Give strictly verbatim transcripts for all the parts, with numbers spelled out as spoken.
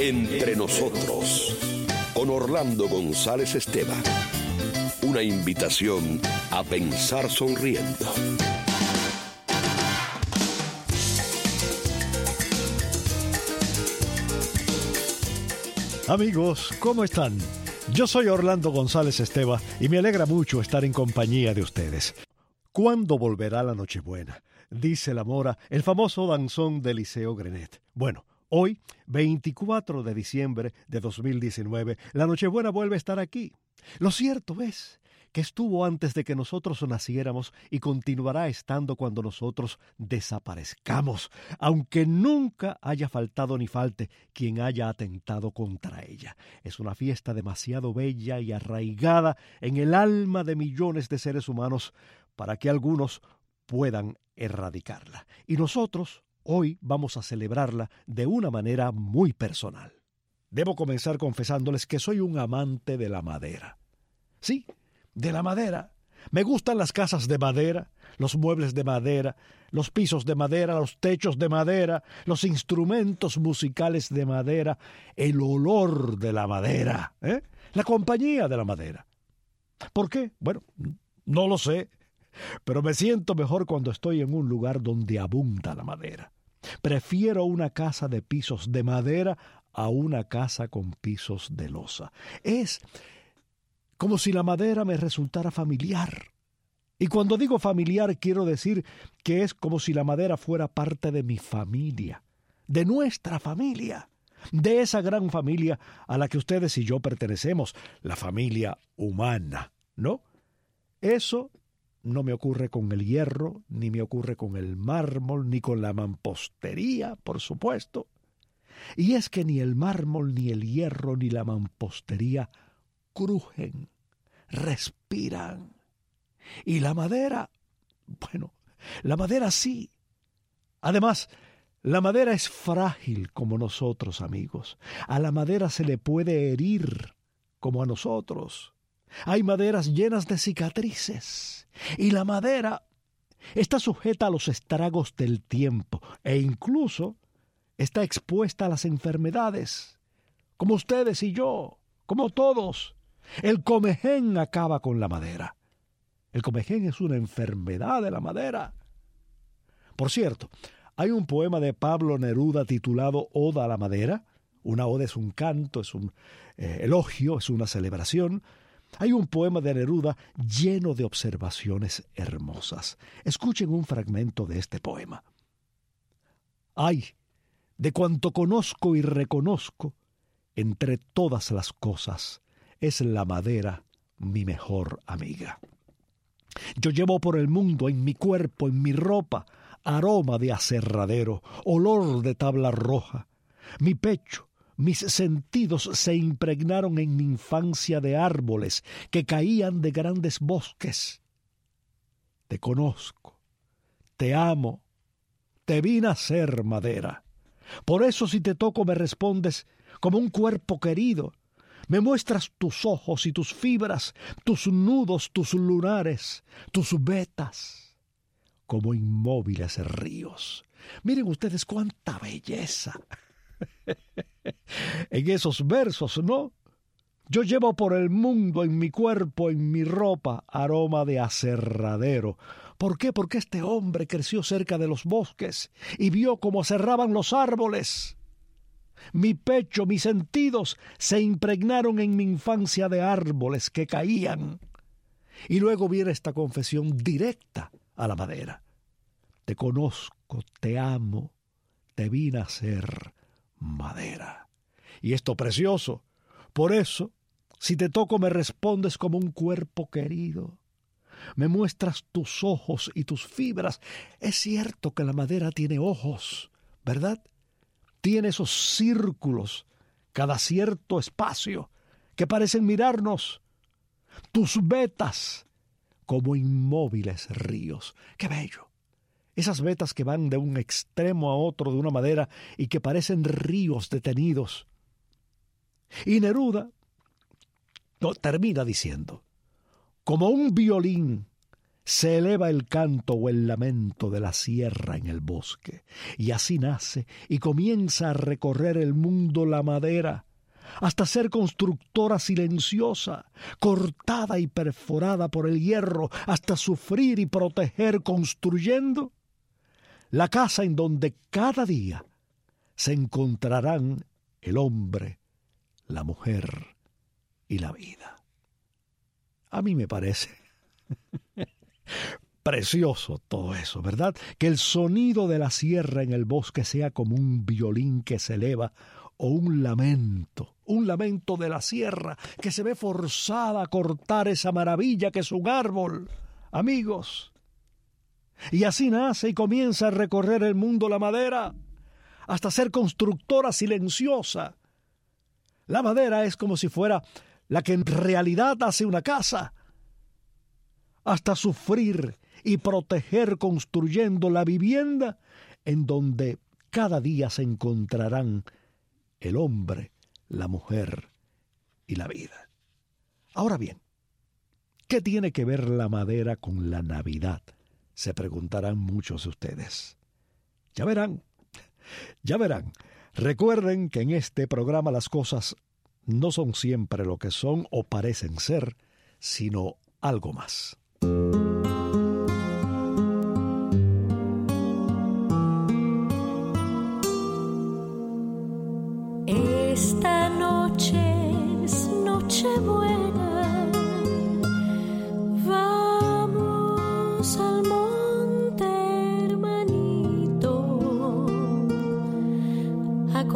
Entre nosotros, con Orlando González Esteban. Una invitación a pensar sonriendo. Amigos, ¿cómo están? Yo soy Orlando González Esteban y me alegra mucho estar en compañía de ustedes. ¿Cuándo volverá la Nochebuena?, dice la mora, el famoso danzón de Eliseo Grenet. Bueno, hoy, veinticuatro de diciembre de dos mil diecinueve, la Nochebuena vuelve a estar aquí. Lo cierto es que estuvo antes de que nosotros naciéramos y continuará estando cuando nosotros desaparezcamos, aunque nunca haya faltado ni falte quien haya atentado contra ella. Es una fiesta demasiado bella y arraigada en el alma de millones de seres humanos para que algunos puedan erradicarla. Y nosotros hoy vamos a celebrarla de una manera muy personal. Debo comenzar confesándoles que soy un amante de la madera. Sí, de la madera. Me gustan las casas de madera, los muebles de madera, los pisos de madera, los techos de madera, los instrumentos musicales de madera, el olor de la madera, ¿eh? La compañía de la madera. ¿Por qué? Bueno, no lo sé, pero me siento mejor cuando estoy en un lugar donde abunda la madera. Prefiero una casa de pisos de madera a una casa con pisos de loza. Es como si la madera me resultara familiar. Y cuando digo familiar, quiero decir que es como si la madera fuera parte de mi familia, de nuestra familia, de esa gran familia a la que ustedes y yo pertenecemos, la familia humana, ¿no? Eso no me ocurre con el hierro, ni me ocurre con el mármol, ni con la mampostería, por supuesto. Y es que ni el mármol, ni el hierro, ni la mampostería crujen, respiran. Y la madera, bueno, la madera sí. Además, la madera es frágil como nosotros, amigos. A la madera se le puede herir como a nosotros. Hay maderas llenas de cicatrices. Y la madera está sujeta a los estragos del tiempo e incluso está expuesta a las enfermedades, como ustedes y yo, como todos. El comején acaba con la madera. El comején es una enfermedad de la madera. Por cierto, hay un poema de Pablo Neruda titulado Oda a la madera. Una oda es un canto, es un eh, elogio, es una celebración. Hay un poema de Neruda lleno de observaciones hermosas. Escuchen un fragmento de este poema. Ay, de cuanto conozco y reconozco, entre todas las cosas, es la madera mi mejor amiga. Yo llevo por el mundo, en mi cuerpo, en mi ropa, aroma de aserradero, olor de tabla roja. Mi pecho, mis sentidos se impregnaron en mi infancia de árboles que caían de grandes bosques. Te conozco, te amo, te vi nacer madera. Por eso si te toco me respondes como un cuerpo querido. Me muestras tus ojos y tus fibras, tus nudos, tus lunares, tus vetas, como inmóviles ríos. Miren ustedes cuánta belleza en esos versos, ¿no? Yo llevo por el mundo, en mi cuerpo, en mi ropa, aroma de aserradero. ¿Por qué? Porque este hombre creció cerca de los bosques y vio cómo aserraban los árboles. Mi pecho, mis sentidos se impregnaron en mi infancia de árboles que caían. Y luego viene esta confesión directa a la madera. Te conozco, te amo, te vi nacer madera. Y esto precioso. Por eso, si te toco me respondes como un cuerpo querido. Me muestras tus ojos y tus fibras. Es cierto que la madera tiene ojos, ¿verdad? Tiene esos círculos, cada cierto espacio, que parecen mirarnos. Tus vetas, como inmóviles ríos. ¡Qué bello! Esas vetas que van de un extremo a otro de una madera y que parecen ríos detenidos. Y Neruda no, termina diciendo, como un violín se eleva el canto o el lamento de la sierra en el bosque, y así nace y comienza a recorrer el mundo la madera, hasta ser constructora silenciosa, cortada y perforada por el hierro, hasta sufrir y proteger construyendo la casa en donde cada día se encontrarán el hombre, la mujer y la vida. A mí me parece precioso todo eso, ¿verdad? Que el sonido de la sierra en el bosque sea como un violín que se eleva o un lamento, un lamento de la sierra que se ve forzada a cortar esa maravilla que es un árbol, amigos. Y así nace y comienza a recorrer el mundo la madera, hasta ser constructora silenciosa. La madera es como si fuera la que en realidad hace una casa, hasta sufrir y proteger construyendo la vivienda en donde cada día se encontrarán el hombre, la mujer y la vida. Ahora bien, ¿qué tiene que ver la madera con la Navidad? Se preguntarán muchos de ustedes. Ya verán, ya verán. Recuerden que en este programa las cosas no son siempre lo que son o parecen ser, sino algo más. Esta noche es Nochebuena, vamos al monte, hermanito, a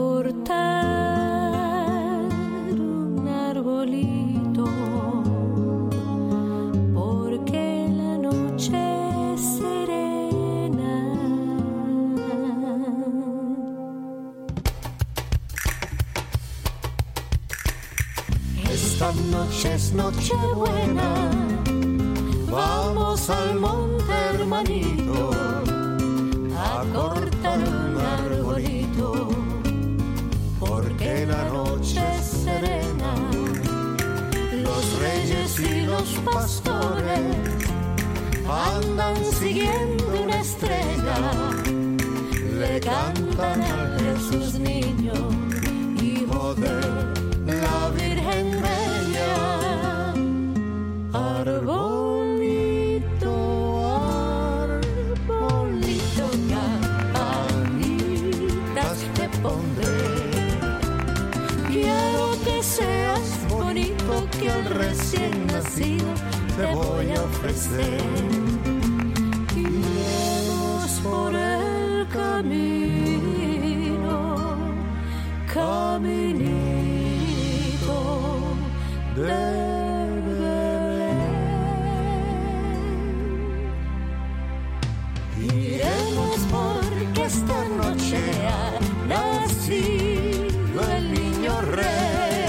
cortar un arbolito, porque la noche es serena. Esta noche es Nochebuena, vamos al monte, hermanito, a cortar un arbolito, porque la noche es serena. Los reyes y los pastores andan siguiendo una estrella, le cantan a Jesús niño, hijo de la Virgen Bella. Arbolito, arbolito, campanitas te pondré. Quiero que seas bonito, que al recién nacido te voy a ofrecer. Iremos por el camino, caminito de Belén. Iremos porque esta noche ha nacido el niño rey.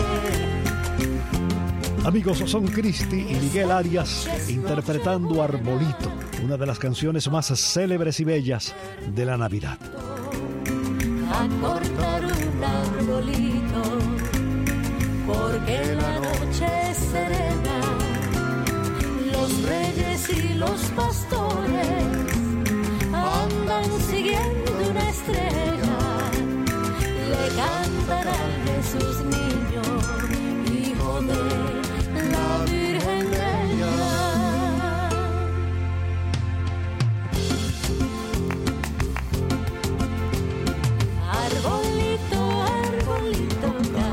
Amigos, son Cristi y Miguel Arias interpretando Arbolito, una de las canciones más célebres y bellas de la Navidad. A cortar un arbolito, porque la noche es serena. Los reyes y los pastores andan siguiendo una estrella, le cantan a Jesús niño, hijo de la Virgen Bella. Arbolito, arbolito,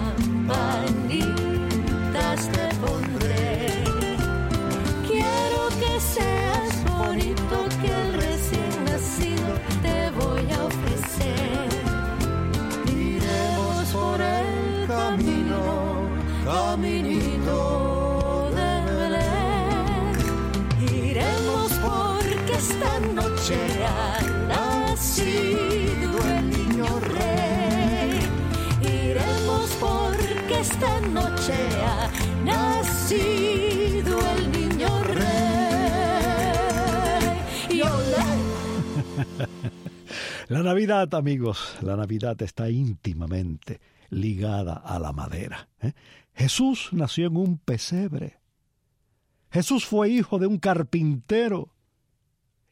campanitas te pondré. Quiero que seas bonito, que al recién nacido te voy a ofrecer. Iremos por el camino, caminito de Belén. Iremos porque esta noche ha nacido el niño rey. Iremos porque esta noche ha nacido el niño rey. Y olé. La Navidad, amigos, la Navidad está íntimamente ligada a la madera. ¿eh? Jesús nació en un pesebre. Jesús fue hijo de un carpintero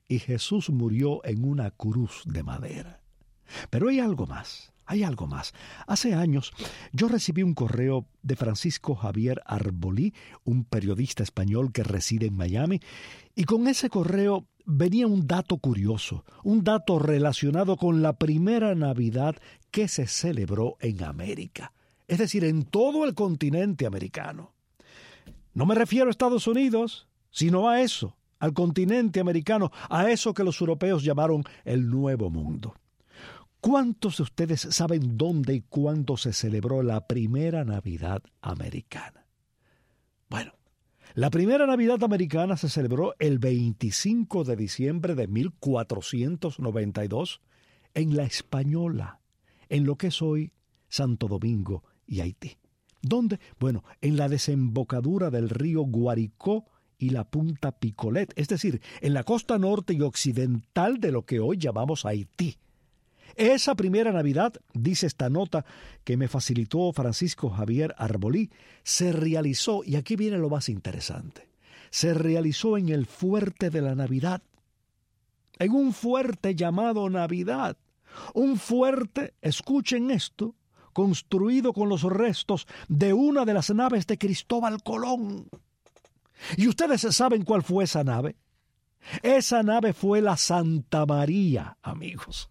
y Jesús murió en una cruz de madera. Pero hay algo más. Hay algo más. Hace años yo recibí un correo de Francisco Javier Arbolí, un periodista español que reside en Miami, y con ese correo venía un dato curioso, un dato relacionado con la primera Navidad que se celebró en América, es decir, en todo el continente americano. No me refiero a Estados Unidos, sino a eso, al continente americano, a eso que los europeos llamaron el Nuevo Mundo. ¿Cuántos de ustedes saben dónde y cuándo se celebró la primera Navidad americana? Bueno, la primera Navidad americana se celebró el veinticinco de diciembre de mil cuatrocientos noventa y dos en La Española, en lo que es hoy Santo Domingo y Haití. ¿Dónde? Bueno, en la desembocadura del río Guaricó y la Punta Picolet, es decir, en la costa norte y occidental de lo que hoy llamamos Haití. Esa primera Navidad, dice esta nota que me facilitó Francisco Javier Arbolí, se realizó, y aquí viene lo más interesante, se realizó en el fuerte de la Navidad, en un fuerte llamado Navidad, un fuerte, escuchen esto, construido con los restos de una de las naves de Cristóbal Colón. ¿Y ustedes saben cuál fue esa nave? Esa nave fue la Santa María, amigos.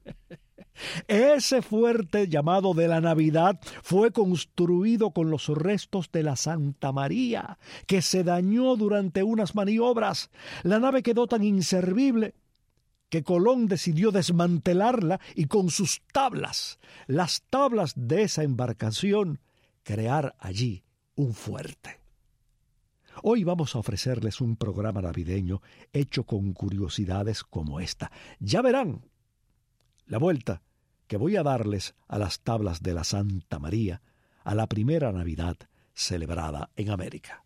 Ese fuerte llamado de la Navidad fue construido con los restos de la Santa María, que se dañó durante unas maniobras. La nave quedó tan inservible que Colón decidió desmantelarla y con sus tablas, las tablas de esa embarcación, crear allí un fuerte. Hoy vamos a ofrecerles un programa navideño hecho con curiosidades como esta. Ya verán la vuelta que voy a darles a las tablas de la Santa María, a la primera Navidad celebrada en América.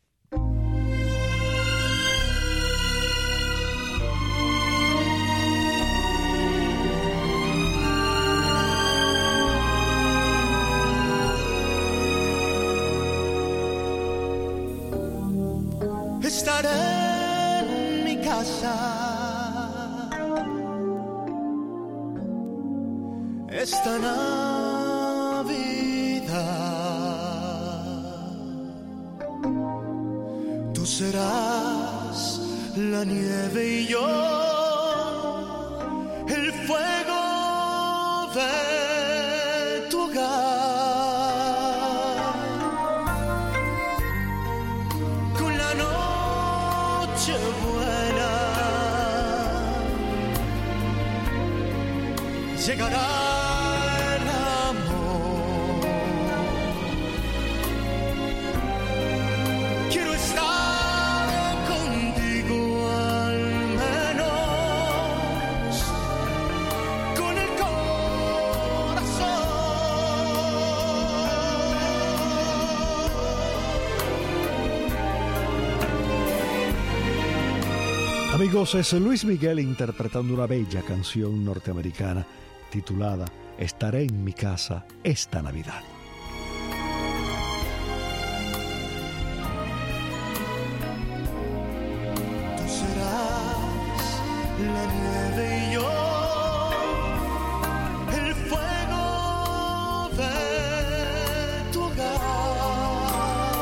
Estaré en mi casa esta Navidad. Tú serás la nieve y yo el fuego de tu hogar. Con la noche buena llegará el amor. Quiero estar contigo al menos con el corazón. Amigos, es Luis Miguel interpretando una bella canción norteamericana titulada Estaré en mi casa esta Navidad. Tú serás la nieve y yo el fuego de tu hogar.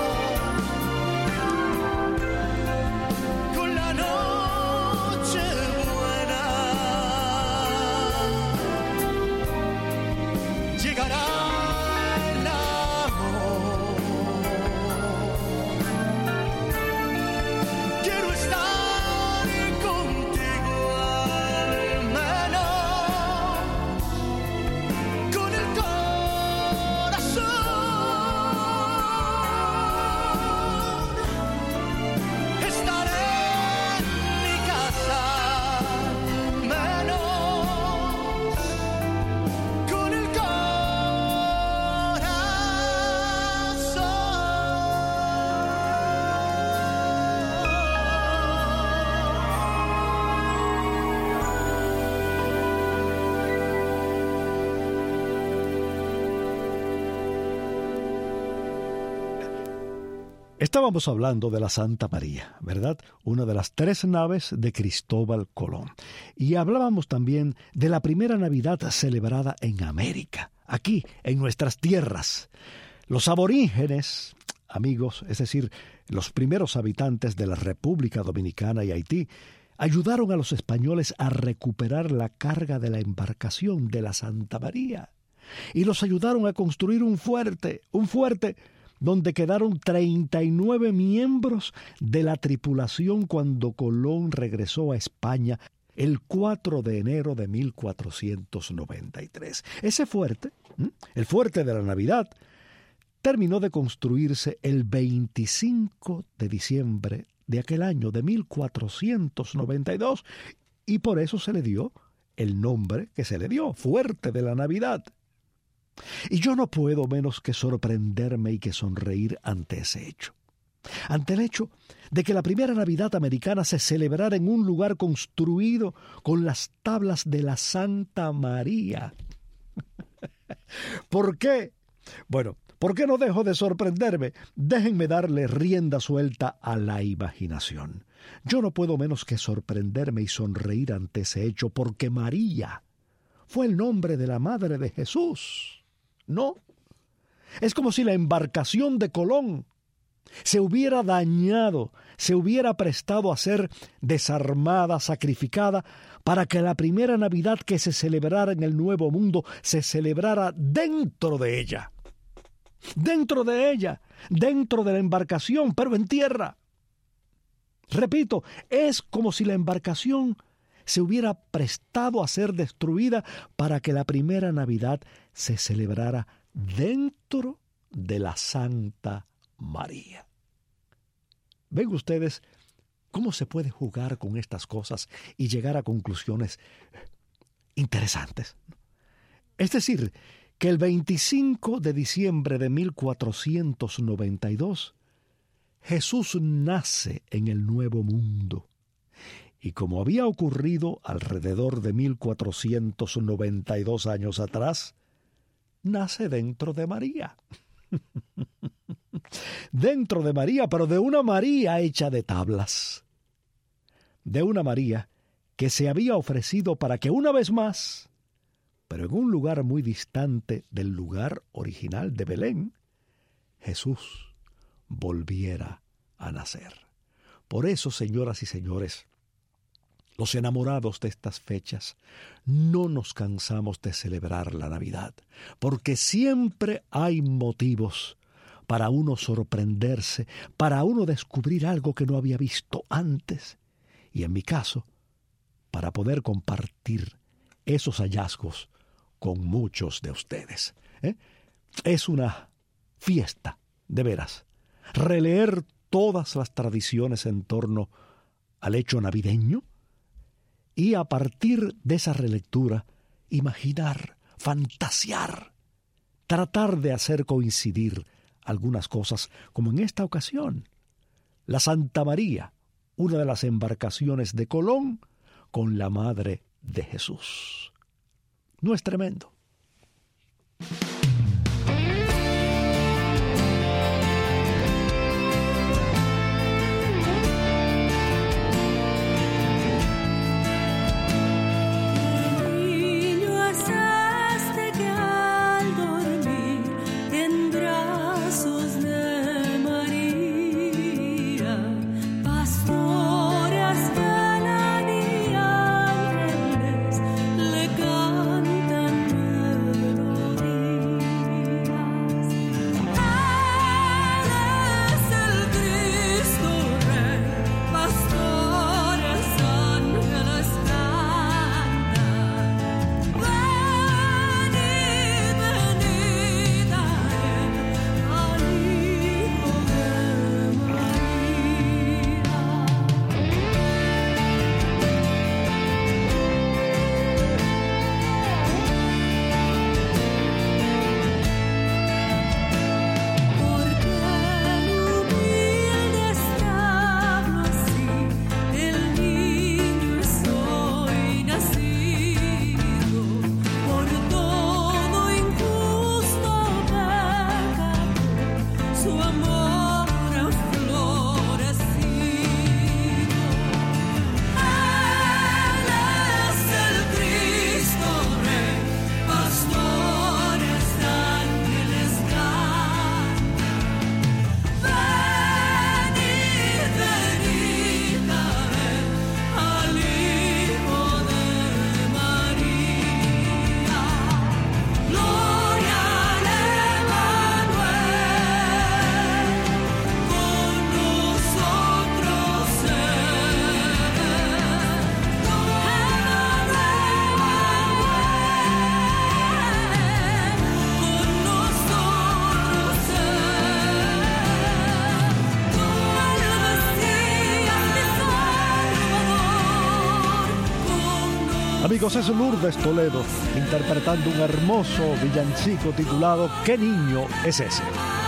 Con la noche buena llegará Estábamos hablando de la Santa María, ¿verdad? Una de las tres naves de Cristóbal Colón. Y hablábamos también de la primera Navidad celebrada en América, aquí, en nuestras tierras. Los aborígenes, amigos, es decir, los primeros habitantes de la República Dominicana y Haití, ayudaron a los españoles a recuperar la carga de la embarcación de la Santa María. Y los ayudaron a construir un fuerte, un fuerte donde quedaron treinta y nueve miembros de la tripulación cuando Colón regresó a España el cuatro de enero de mil cuatrocientos noventa y tres. Ese fuerte, el fuerte de la Navidad, terminó de construirse el veinticinco de diciembre de aquel año de mil cuatrocientos noventa y dos, y por eso se le dio el nombre que se le dio, Fuerte de la Navidad. Y yo no puedo menos que sorprenderme y que sonreír ante ese hecho. Ante el hecho de que la primera Navidad americana se celebrara en un lugar construido con las tablas de la Santa María. ¿Por qué? Bueno, ¿por qué no dejo de sorprenderme? Déjenme darle rienda suelta a la imaginación. Yo no puedo menos que sorprenderme y sonreír ante ese hecho, porque María fue el nombre de la madre de Jesús. No, es como si la embarcación de Colón se hubiera dañado, se hubiera prestado a ser desarmada, sacrificada, para que la primera Navidad que se celebrara en el Nuevo Mundo se celebrara dentro de ella. Dentro de ella, dentro de la embarcación, pero en tierra. Repito, es como si la embarcación se hubiera prestado a ser destruida para que la primera Navidad se celebrara dentro de la Santa María. ¿Ven ustedes cómo se puede jugar con estas cosas y llegar a conclusiones interesantes? Es decir, que el veinticinco de diciembre de mil cuatrocientos noventa y dos, Jesús nace en el Nuevo Mundo. Y como había ocurrido alrededor de mil cuatrocientos noventa y dos años atrás, nace dentro de María. Dentro de María, pero de una María hecha de tablas. De una María que se había ofrecido para que una vez más, pero en un lugar muy distante del lugar original de Belén, Jesús volviera a nacer. Por eso, señoras y señores, los enamorados de estas fechas, no nos cansamos de celebrar la Navidad, porque siempre hay motivos para uno sorprenderse, para uno descubrir algo que no había visto antes, y en mi caso, para poder compartir esos hallazgos con muchos de ustedes. ¿Eh? Es una fiesta, de veras, releer todas las tradiciones en torno al hecho navideño, y a partir de esa relectura, imaginar, fantasear, tratar de hacer coincidir algunas cosas, como en esta ocasión, la Santa María, una de las embarcaciones de Colón, con la Madre de Jesús. ¿No es tremendo? Le cantan Amigos, es Lourdes Toledo interpretando un hermoso villancico titulado ¿Qué niño es ese?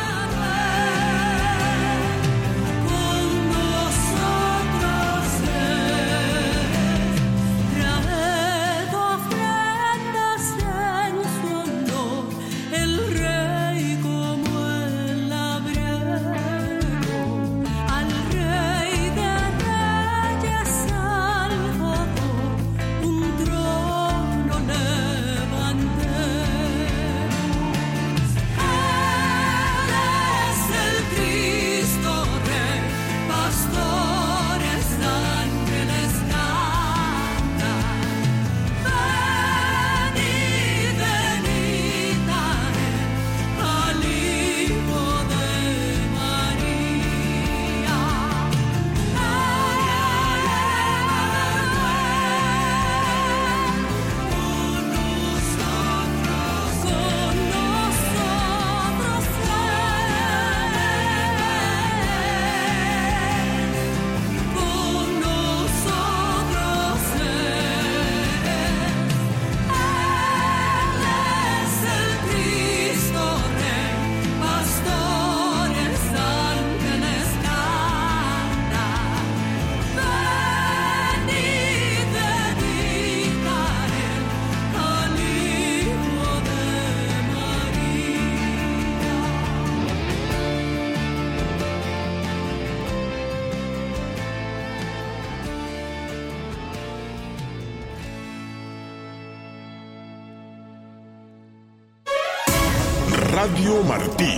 Radio Martí,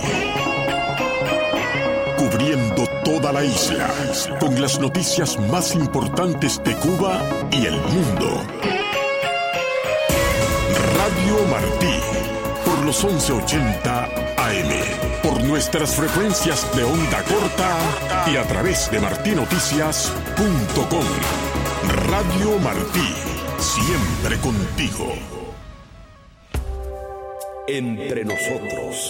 cubriendo toda la isla, con las noticias más importantes de Cuba y el mundo. Radio Martí, por los once ochenta A M, por nuestras frecuencias de onda corta y a través de martinoticias punto com. Radio Martí, siempre contigo. Entre nosotros.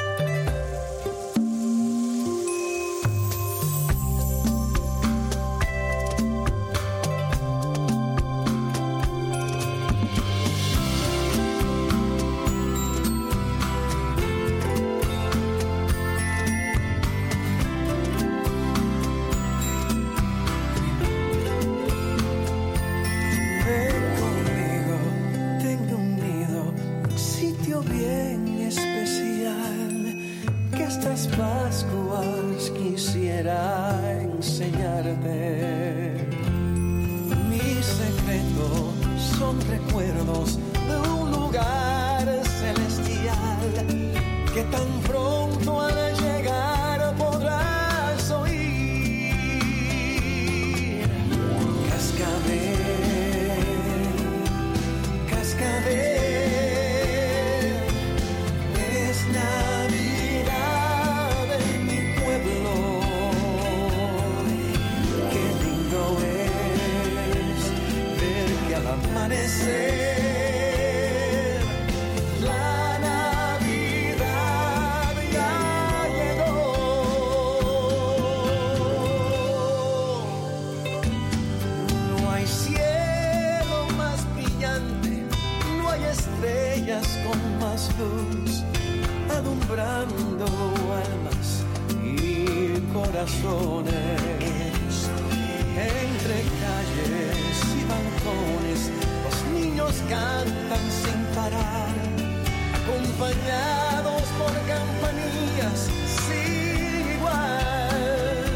Entre calles y balcones, los niños cantan sin parar, acompañados por campanillas sin igual.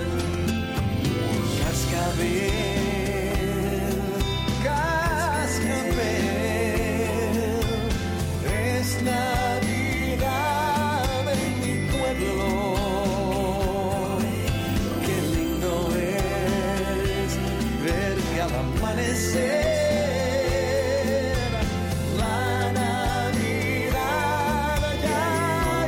Cascabel, cascabel, es Navidad en mi pueblo. Amanecer, la Navidad ya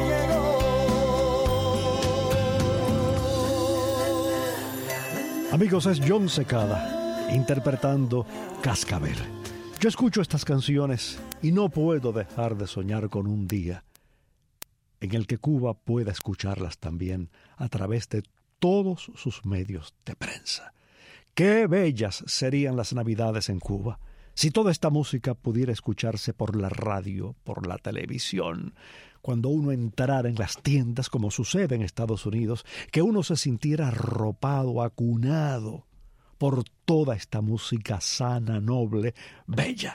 llegó. Amigos, es John Secada interpretando Cascabel. Yo escucho estas canciones y no puedo dejar de soñar con un día en el que Cuba pueda escucharlas también a través de todos sus medios de prensa. Qué bellas serían las Navidades en Cuba Si toda esta música pudiera escucharse por la radio, por la televisión, cuando uno entrara en las tiendas, como sucede en Estados Unidos, que uno se sintiera arropado, acunado por toda esta música sana, noble, bella.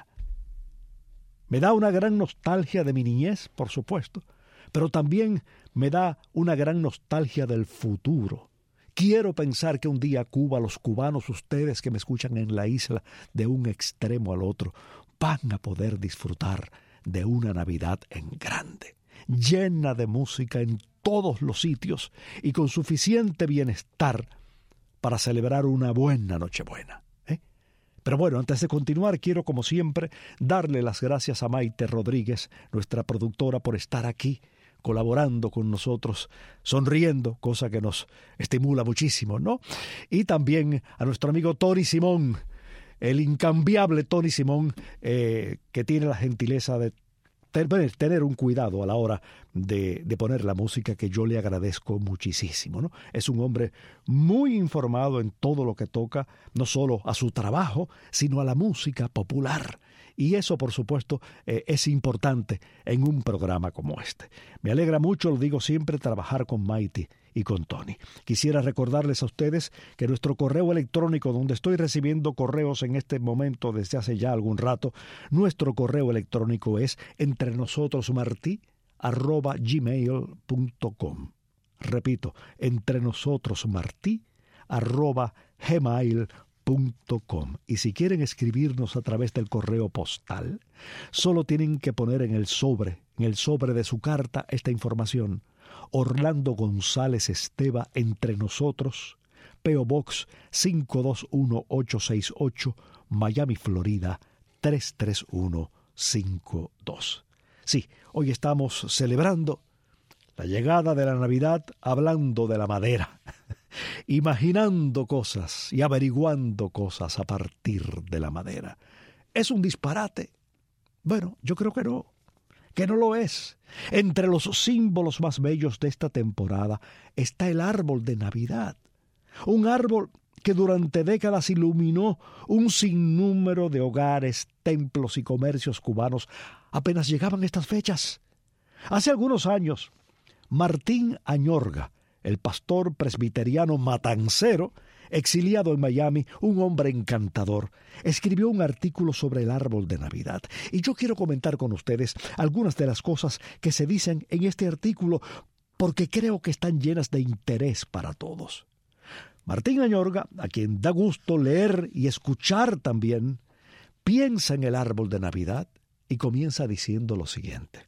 Me da una gran nostalgia de mi niñez, por supuesto, pero también me da una gran nostalgia del futuro. Quiero pensar que un día Cuba, los cubanos, ustedes que me escuchan en la isla, de un extremo al otro, van a poder disfrutar de una Navidad en grande, llena de música en todos los sitios y con suficiente bienestar para celebrar una buena Nochebuena. ¿eh? Pero bueno, antes de continuar, quiero, como siempre, darle las gracias a Maite Rodríguez, nuestra productora, por estar aquí, colaborando con nosotros, sonriendo, cosa que nos estimula muchísimo, ¿no? Y también a nuestro amigo Tony Simón, el incambiable Tony Simón, eh, que tiene la gentileza de tener un cuidado a la hora de, de poner la música, que yo le agradezco muchísimo, ¿no? Es un hombre muy informado en todo lo que toca, no solo a su trabajo, sino a la música popular. Y eso, por supuesto, eh, es importante en un programa como este. Me alegra mucho, lo digo siempre, trabajar con Maite y con Tony. Quisiera recordarles a ustedes que nuestro correo electrónico, donde estoy recibiendo correos en este momento desde hace ya algún rato, nuestro correo electrónico es entrenosotrosmartí arroba gmail punto com. Repito, entrenosotrosmartí arroba gmail punto com. Y si quieren escribirnos a través del correo postal, solo tienen que poner en el sobre, en el sobre de su carta, esta información: Orlando González Esteva, Entre Nosotros, P O Box cinco dos uno ocho seis ocho, Miami, Florida tres tres uno cinco dos. Sí, hoy estamos celebrando la llegada de la Navidad hablando de la madera, imaginando cosas y averiguando cosas a partir de la madera. ¿Es un disparate? Bueno, yo creo que no, que no lo es. Entre los símbolos más bellos de esta temporada está el árbol de Navidad, un árbol que durante décadas iluminó un sinnúmero de hogares, templos y comercios cubanos apenas llegaban estas fechas. Hace algunos años, Martín Añorga, el pastor presbiteriano matancero, exiliado en Miami, un hombre encantador, escribió un artículo sobre el árbol de Navidad. Y yo quiero comentar con ustedes algunas de las cosas que se dicen en este artículo, porque creo que están llenas de interés para todos. Martín Añorga, a quien da gusto leer y escuchar también, piensa en el árbol de Navidad y comienza diciendo lo siguiente: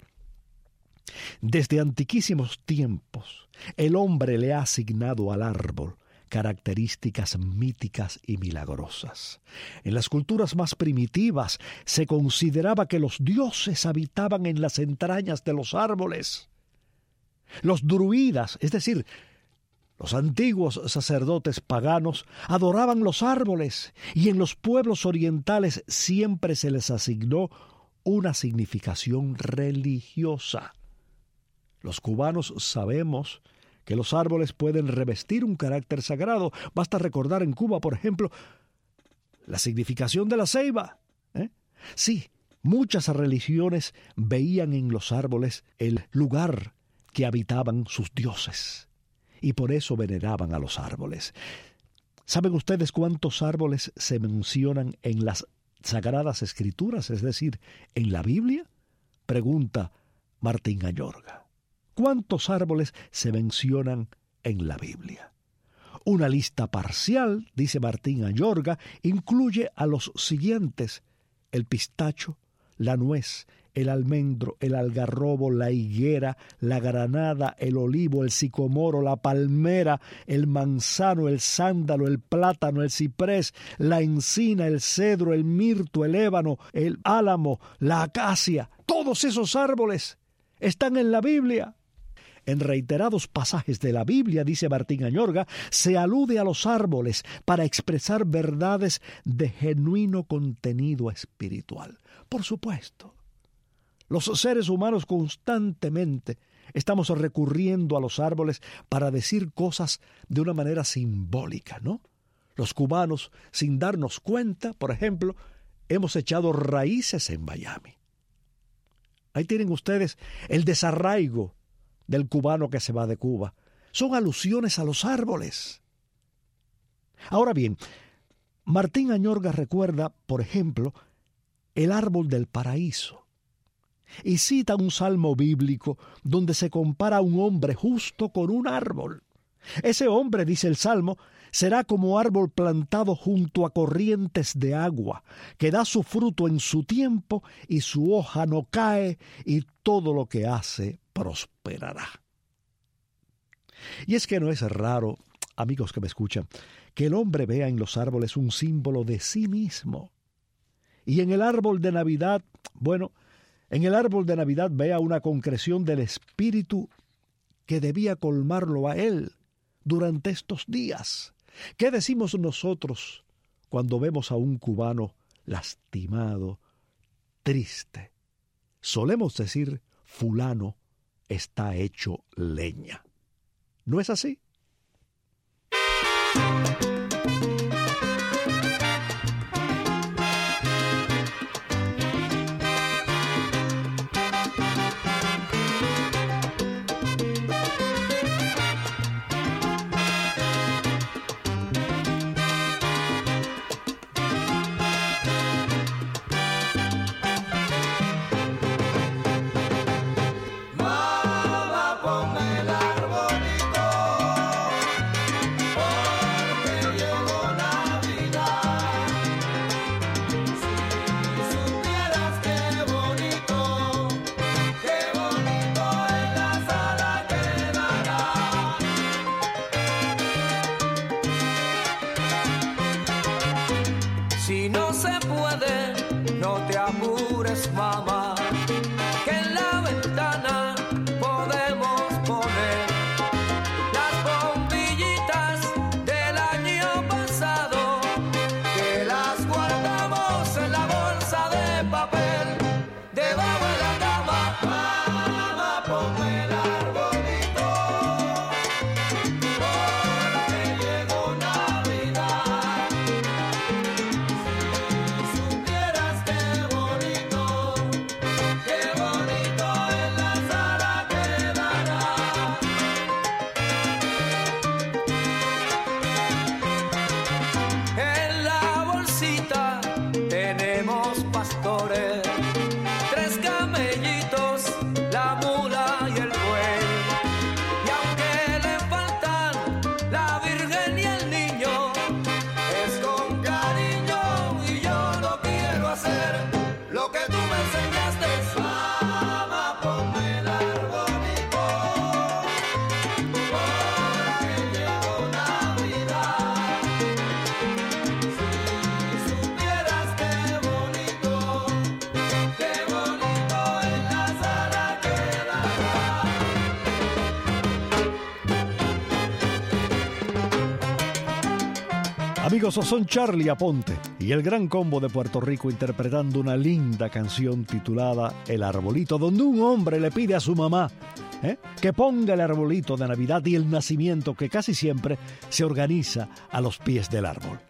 desde antiquísimos tiempos, el hombre le ha asignado al árbol características míticas y milagrosas. En las culturas más primitivas se consideraba que los dioses habitaban en las entrañas de los árboles. Los druidas, es decir, los antiguos sacerdotes paganos, adoraban los árboles, y en los pueblos orientales siempre se les asignó una significación religiosa. Los cubanos sabemos que los árboles pueden revestir un carácter sagrado. Basta recordar en Cuba, por ejemplo, la significación de la ceiba. ¿eh? Sí, muchas religiones veían en los árboles el lugar que habitaban sus dioses, y por eso veneraban a los árboles. ¿Saben ustedes cuántos árboles se mencionan en las Sagradas Escrituras, es decir, en la Biblia? Pregunta Martín Añorga. ¿Cuántos árboles se mencionan en la Biblia? Una lista parcial, dice Martín Añorga, incluye a los siguientes: el pistacho, la nuez, el almendro, el algarrobo, la higuera, la granada, el olivo, el sicomoro, la palmera, el manzano, el sándalo, el plátano, el ciprés, la encina, el cedro, el mirto, el ébano, el álamo, la acacia. Todos esos árboles están en la Biblia. En reiterados pasajes de la Biblia, dice Martín Añorga, se alude a los árboles para expresar verdades de genuino contenido espiritual. Por supuesto, los seres humanos constantemente estamos recurriendo a los árboles para decir cosas de una manera simbólica, ¿no? Los cubanos, sin darnos cuenta, por ejemplo, hemos echado raíces en Miami. Ahí tienen ustedes el desarraigo del cubano que se va de Cuba. Son alusiones a los árboles. Ahora bien, Martín Añorga recuerda, por ejemplo, el árbol del paraíso y cita un salmo bíblico donde se compara a un hombre justo con un árbol. Ese hombre, dice el salmo, será como árbol plantado junto a corrientes de agua, que da su fruto en su tiempo y su hoja no cae, y todo lo que hace prosperará. Y es que no es raro, amigos que me escuchan, que el hombre vea en los árboles un símbolo de sí mismo. Y en el árbol de Navidad, bueno, en el árbol de Navidad vea una concreción del espíritu que debía colmarlo a él durante estos días. ¿Qué decimos nosotros cuando vemos a un cubano lastimado, triste? Solemos decir, fulano está hecho leña. ¿No es así? Si no se puede, no te apures, mamá, que en la ventana podemos poner las bombillitas del año pasado, que las guardamos en la bolsa de papel debajo de la cama. Mamá, ponme el arbolito, porque llegó Navidad. Supieras qué bonito, qué bonito en la sala quedará. En la bolsita tenemos pastores, tres camellitos, la mula y el buey. Y aunque le faltan la Virgen y el niño, es con cariño y yo no quiero hacer lo que tú me enseñaste. Mamá, ponme el arbolito, porque llegó Navidad. Si supieras qué bonito, qué bonito en la sala quedará. Amigos, son Charlie Aponte y el Gran Combo de Puerto Rico interpretando una linda canción titulada El Arbolito, donde un hombre le pide a su mamá ¿eh? que ponga el arbolito de Navidad y el nacimiento, que casi siempre se organiza a los pies del árbol.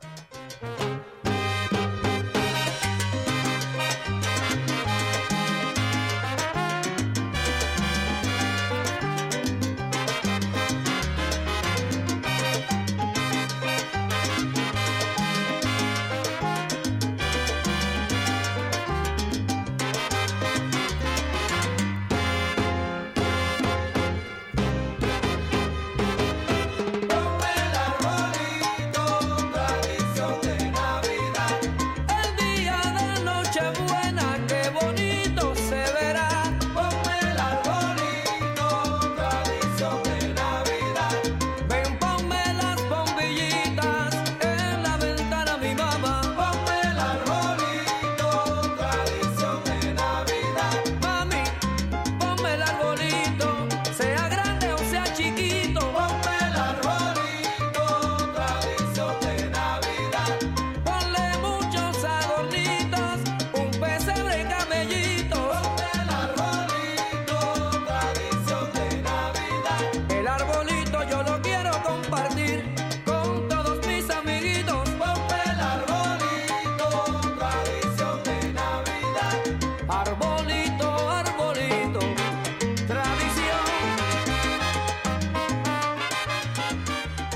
Ponme el arbolito,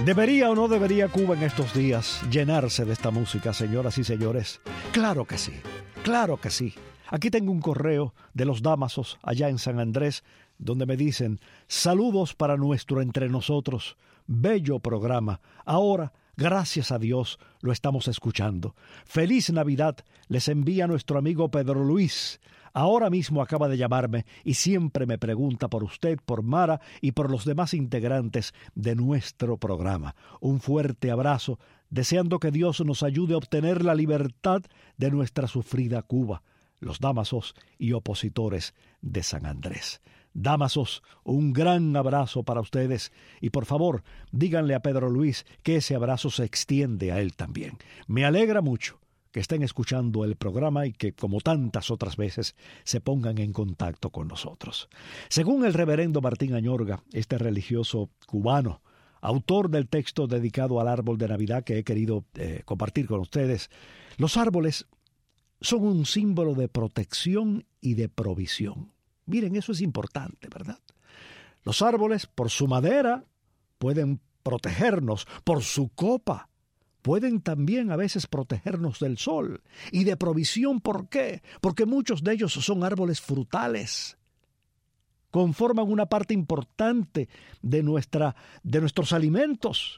¿Debería o no debería Cuba en estos días llenarse de esta música, señoras y señores? Claro que sí, claro que sí. Aquí tengo un correo de los Dámasos allá en San Andrés, donde me dicen: saludos para nuestro Entre Nosotros, bello programa. Ahora, gracias a Dios, lo estamos escuchando. Feliz Navidad les envía nuestro amigo Pedro Luis. Ahora mismo acaba de llamarme y siempre me pregunta por usted, por Mara y por los demás integrantes de nuestro programa. Un fuerte abrazo, deseando que Dios nos ayude a obtener la libertad de nuestra sufrida Cuba, los Dámasos y opositores de San Andrés. Dámasos, un gran abrazo para ustedes y por favor díganle a Pedro Luis que ese abrazo se extiende a él también. Me alegra mucho que estén escuchando el programa y que, como tantas otras veces, se pongan en contacto con nosotros. Según el reverendo Martín Añorga, este religioso cubano, autor del texto dedicado al árbol de Navidad que he querido eh, compartir con ustedes, los árboles son un símbolo de protección y de provisión. Miren, eso es importante, ¿verdad? Los árboles, por su madera, pueden protegernos, por su copa, pueden también a veces protegernos del sol. Y de provisión, ¿por qué? Porque muchos de ellos son árboles frutales. Conforman una parte importante de, nuestra, de nuestros alimentos.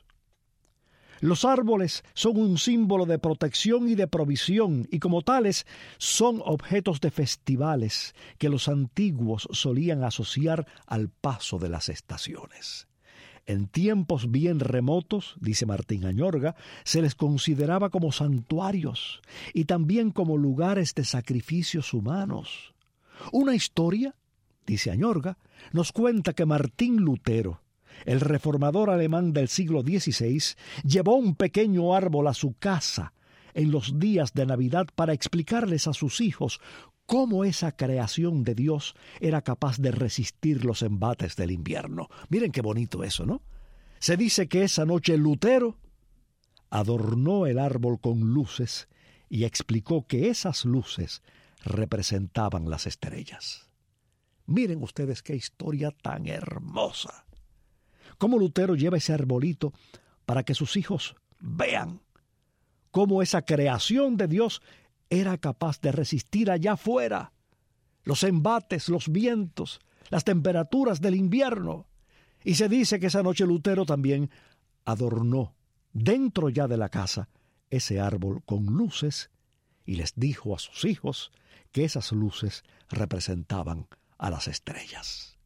Los árboles son un símbolo de protección y de provisión, y como tales son objetos de festivales que los antiguos solían asociar al paso de las estaciones. En tiempos bien remotos, dice Martín Añorga, se les consideraba como santuarios y también como lugares de sacrificios humanos. Una historia, dice Añorga, nos cuenta que Martín Lutero, el reformador alemán del siglo dieciséis, llevó un pequeño árbol a su casa en los días de Navidad para explicarles a sus hijos cómo esa creación de Dios era capaz de resistir los embates del invierno. Miren qué bonito eso, ¿no? Se dice que esa noche Lutero adornó el árbol con luces y explicó que esas luces representaban las estrellas. Miren ustedes qué historia tan hermosa. Cómo Lutero lleva ese arbolito para que sus hijos vean cómo esa creación de Dios era capaz de resistir allá afuera los embates, los vientos, las temperaturas del invierno. Y se dice que esa noche Lutero también adornó dentro ya de la casa ese árbol con luces y les dijo a sus hijos que esas luces representaban a las estrellas.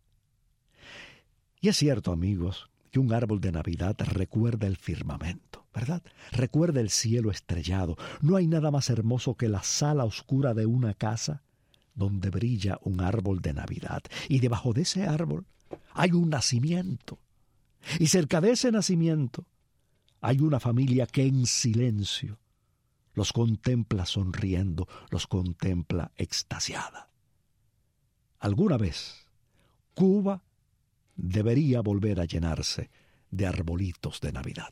Y es cierto, amigos, que un árbol de Navidad recuerda el firmamento, ¿verdad? Recuerda el cielo estrellado. No hay nada más hermoso que la sala oscura de una casa donde brilla un árbol de Navidad. Y debajo de ese árbol hay un nacimiento. Y cerca de ese nacimiento hay una familia que en silencio los contempla sonriendo, los contempla extasiada. Alguna vez Cuba debería volver a llenarse de arbolitos de Navidad.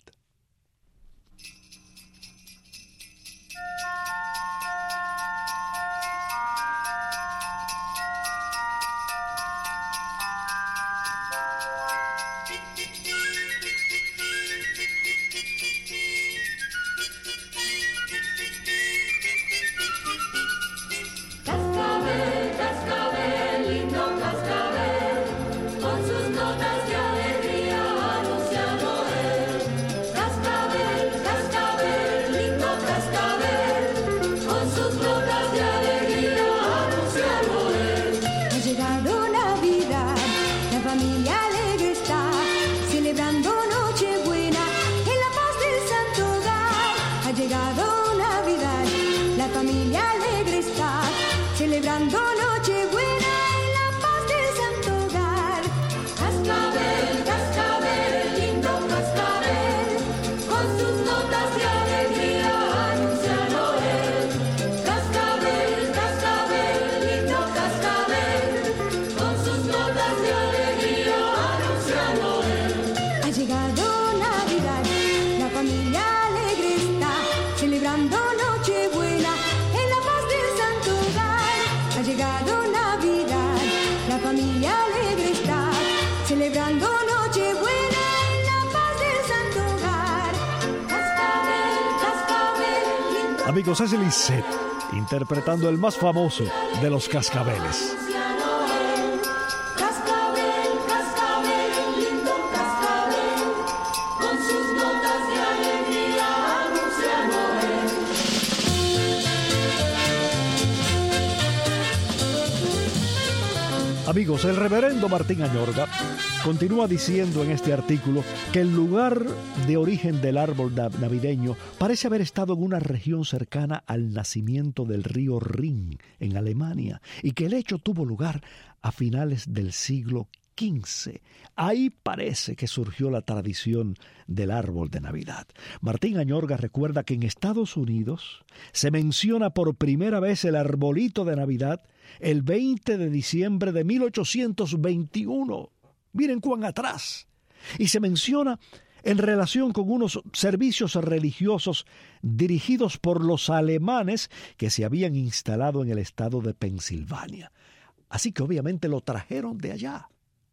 Celebrando Nochebuena en la paz del Santo Hogar. Amigos, es Lisette interpretando el más famoso de los cascabeles. Amigos, el reverendo Martín Añorga continúa diciendo en este artículo que el lugar de origen del árbol navideño parece haber estado en una región cercana al nacimiento del río Rin, en Alemania, y que el hecho tuvo lugar a finales del siglo quince. Ahí parece que surgió la tradición del árbol de Navidad. Martín Añorga recuerda que en Estados Unidos se menciona por primera vez el arbolito de Navidad el veinte de diciembre de mil ochocientos veintiuno. Miren cuán atrás. Y se menciona en relación con unos servicios religiosos dirigidos por los alemanes que se habían instalado en el estado de Pensilvania. Así que obviamente lo trajeron de allá.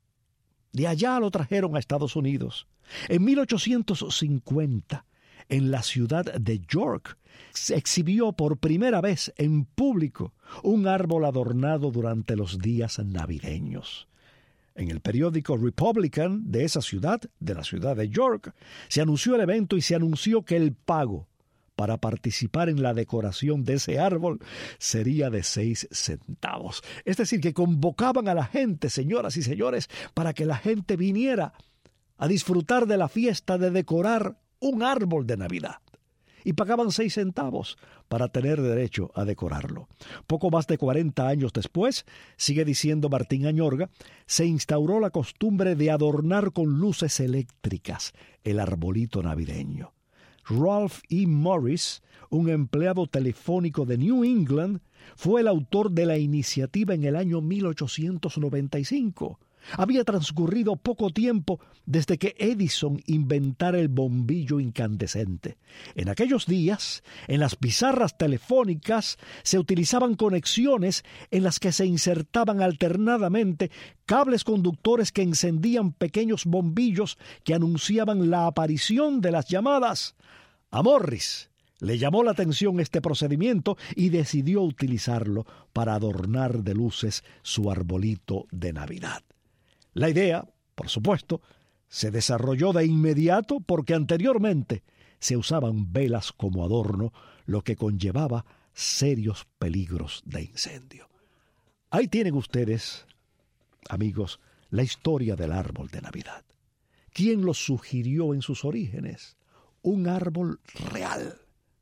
De allá lo trajeron a Estados Unidos. En mil ochocientos cincuenta, en la ciudad de York, se exhibió por primera vez en público un árbol adornado durante los días navideños. En el periódico Republican de esa ciudad, de la ciudad de York, se anunció el evento y se anunció que el pago para participar en la decoración de ese árbol sería de seis centavos. Es decir, que convocaban a la gente, señoras y señores, para que la gente viniera a disfrutar de la fiesta de decorar un árbol de Navidad. Y pagaban seis centavos para tener derecho a decorarlo. Poco más de cuarenta años después, sigue diciendo Martín Añorga, se instauró la costumbre de adornar con luces eléctricas el arbolito navideño. Ralph E. Morris, un empleado telefónico de New England, fue el autor de la iniciativa en el año mil ochocientos noventa y cinco. Había transcurrido poco tiempo desde que Edison inventara el bombillo incandescente. En aquellos días, en las pizarras telefónicas se utilizaban conexiones en las que se insertaban alternadamente cables conductores que encendían pequeños bombillos que anunciaban la aparición de las llamadas. A Morris le llamó la atención este procedimiento y decidió utilizarlo para adornar de luces su arbolito de Navidad. La idea, por supuesto, se desarrolló de inmediato porque anteriormente se usaban velas como adorno, lo que conllevaba serios peligros de incendio. Ahí tienen ustedes, amigos, la historia del árbol de Navidad. ¿Quién lo sugirió en sus orígenes? Un árbol real.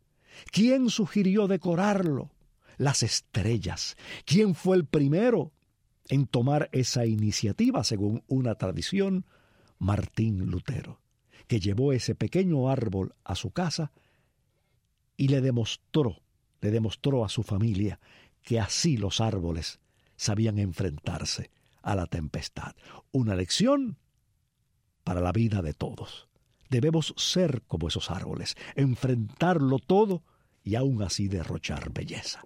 ¿Quién sugirió decorarlo? Las estrellas. ¿Quién fue el primero en tomar esa iniciativa, según una tradición? Martín Lutero, que llevó ese pequeño árbol a su casa y le demostró, le demostró a su familia que así los árboles sabían enfrentarse a la tempestad. Una lección para la vida de todos. Debemos ser como esos árboles, enfrentarlo todo y aún así derrochar belleza.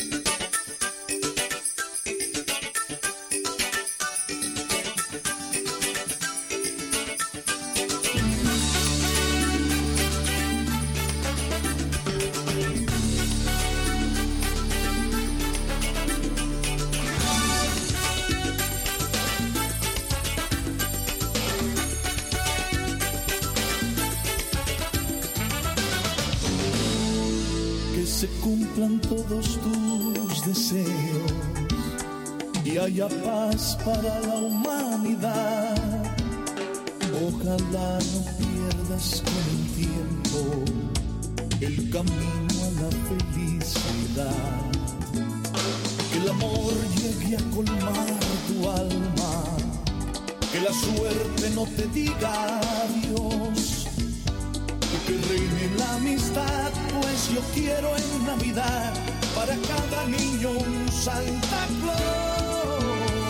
Se cumplan todos tus deseos y haya paz para la humanidad. Ojalá no pierdas con el tiempo el camino a la felicidad. Que el amor llegue a colmar tu alma, que la suerte no te diga adiós. Que reine la amistad, pues yo quiero en Navidad para cada niño un Santa Claus.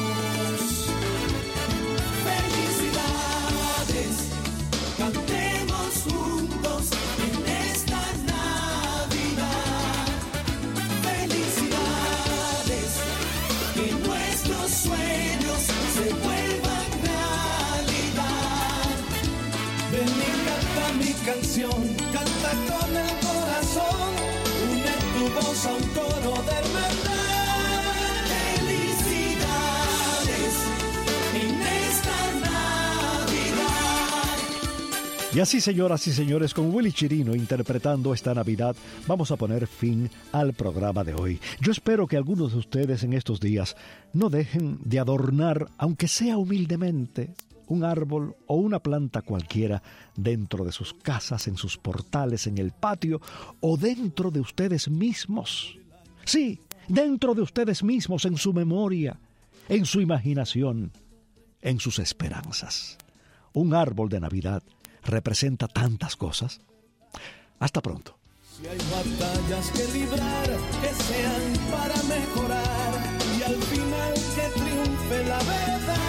Felicidades, cantemos juntos en esta Navidad. Felicidades, que nuestros sueños se vuelvan realidad. Ven y canta mi canción, canta con el corazón, una voz a un coro de hermandad. Felicidades en esta Navidad. Y así, señoras y señores, con Willy Chirino interpretando esta Navidad, vamos a poner fin al programa de hoy. Yo espero que algunos de ustedes en estos días no dejen de adornar, aunque sea humildemente, un árbol o una planta cualquiera dentro de sus casas, en sus portales, en el patio o dentro de ustedes mismos. Sí, dentro de ustedes mismos, en su memoria, en su imaginación, en sus esperanzas. Un árbol de Navidad representa tantas cosas. Hasta pronto. Si hay batallas que librar, que sean para mejorar y al final que triunfe la verdad.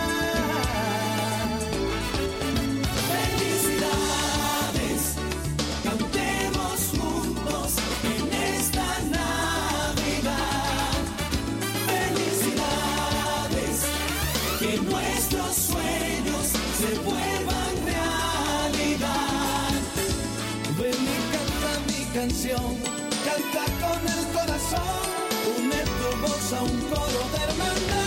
Felicidades, cantemos juntos en esta Navidad. Felicidades, que nuestros sueños se vuelvan realidad. Ven y canta mi canción, canta con el corazón, une tu voz a un coro de hermandad.